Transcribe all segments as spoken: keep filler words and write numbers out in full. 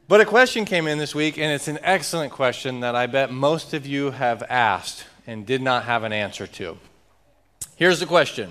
But a question came in this week, and it's an excellent question that I bet most of you have asked and did not have an answer to. Here's the question.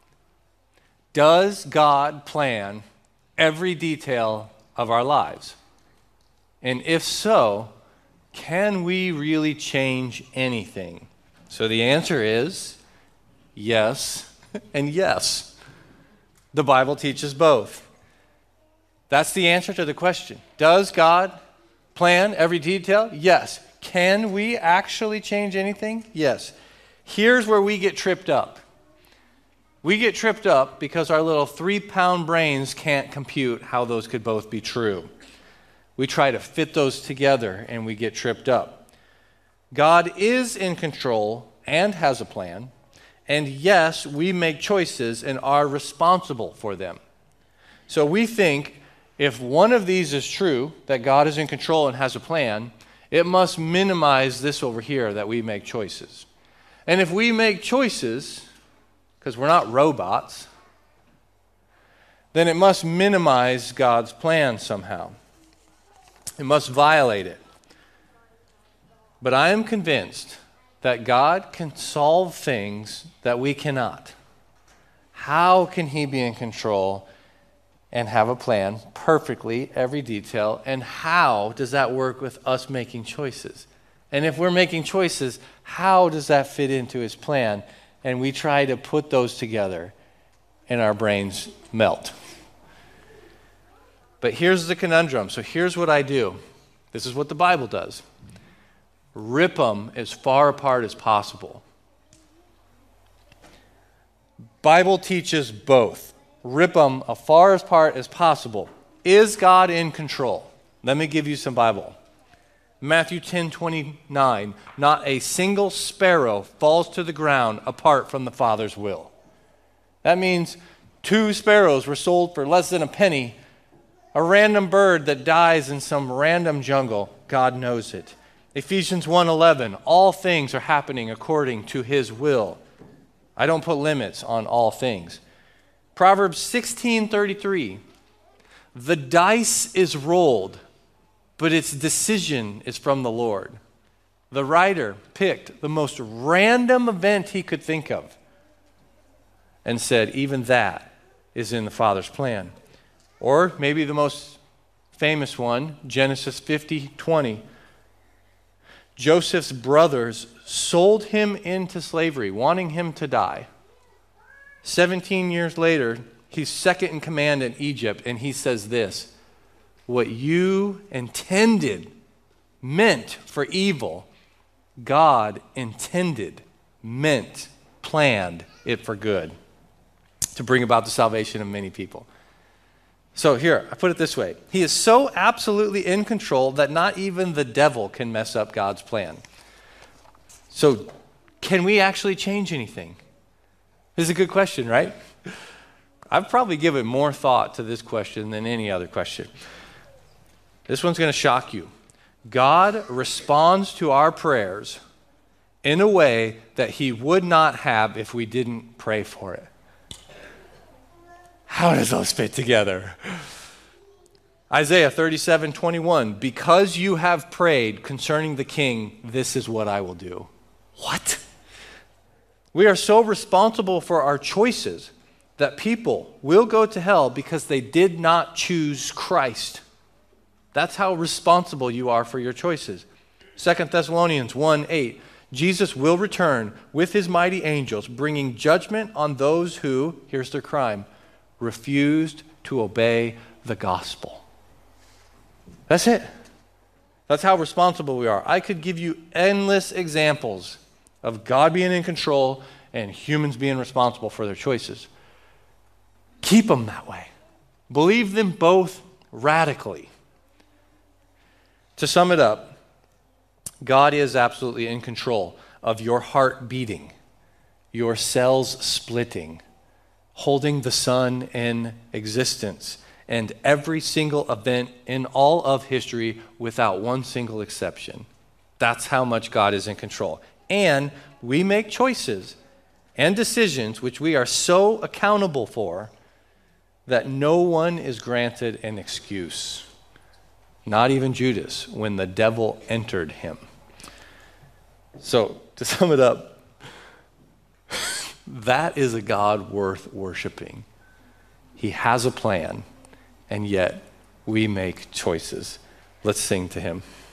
Does God plan every detail of our lives? And if so, can we really change anything? So the answer is yes and yes. The Bible teaches both. That's the answer to the question. Does God plan every detail? Yes. Can we actually change anything? Yes. Here's where we get tripped up. We get tripped up because our little three-pound brains can't compute how those could both be true. We try to fit those together and we get tripped up. God is in control and has a plan. And yes, we make choices and are responsible for them. So we think if one of these is true, that God is in control and has a plan, it must minimize this over here, that we make choices. And if we make choices, because we're not robots, then it must minimize God's plan somehow. It must violate it. But I am convinced that God can solve things that we cannot. How can he be in control and have a plan perfectly, every detail, and how does that work with us making choices? And if we're making choices, how does that fit into his plan? And we try to put those together, and our brains melt. But here's the conundrum. So here's what I do. This is what the Bible does. Rip them as far apart as possible. Bible teaches both. Rip them as far apart as possible. Is God in control? Let me give you some Bible. Matthew ten twenty-nine, not a single sparrow falls to the ground apart from the Father's will. That means two sparrows were sold for less than a penny. A random bird that dies in some random jungle, God knows it. Ephesians one eleven, all things are happening according to his will. I don't put limits on all things. Proverbs sixteen thirty-three, the dice is rolled, but its decision is from the Lord. The writer picked the most random event he could think of and said, even that is in the Father's plan. Or maybe the most famous one, Genesis fifty twenty. Joseph's brothers sold him into slavery, wanting him to die. Seventeen years later, he's second in command in Egypt, and he says this, what you intended, meant for evil, God intended, meant, planned it for good, to bring about the salvation of many people. So here, I put it this way. He is so absolutely in control that not even the devil can mess up God's plan. So can we actually change anything? This is a good question, right? I've probably given more thought to this question than any other question. This one's going to shock you. God responds to our prayers in a way that he would not have if we didn't pray for it. How does those fit together? Isaiah thirty-seven twenty-one, because you have prayed concerning the king, this is what I will do. What? We are so responsible for our choices that people will go to hell because they did not choose Christ. That's how responsible you are for your choices. Second Thessalonians one eight, Jesus will return with his mighty angels, bringing judgment on those who, here's their crime, refused to obey the gospel. That's it. That's how responsible we are. I could give you endless examples of God being in control and humans being responsible for their choices. Keep them that way. Believe them both radically. To sum it up, God is absolutely in control of your heart beating, your cells splitting, holding the sun in existence, and every single event in all of history without one single exception. That's how much God is in control. And we make choices and decisions which we are so accountable for that no one is granted an excuse. not even Judas, when the devil entered him. So, to sum it up, that is a God worth worshiping. He has a plan, and yet we make choices. Let's sing to him.